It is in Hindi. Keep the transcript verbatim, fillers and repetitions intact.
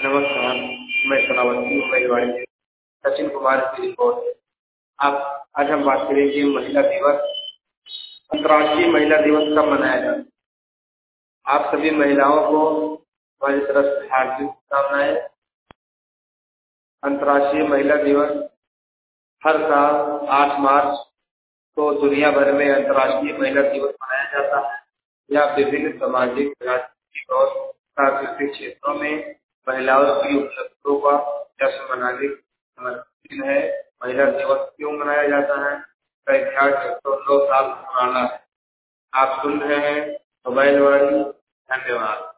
नमस्कार, मैं श्रावस्ती मुंबई से सचिन कुमार की रिपोर्ट। आप आज हम बात करेंगे महिला दिवस। अंतर्राष्ट्रीय महिला दिवस कब मनाया जाता है? आप सभी महिलाओं को हमारी तरफ से हार्दिक शुभकामनाएं। अंतर्राष्ट्रीय महिला दिवस हर साल आठ मार्च को दुनिया भर में अंतर्राष्ट्रीय महिला दिवस मनाया जाता है। यह विभिन्न सामाजिक, राजनीतिक और सांस्कृतिक क्षेत्रों में महिलाओं की उपलब्धियों का जश्न मनाने की समर्पित है। महिला दिवस क्यों मनाया जाता है? इसका इतिहास एक सौ दो साल पुराना है। आप सुन रहे हैं मोबाइल वाणी। धन्यवाद।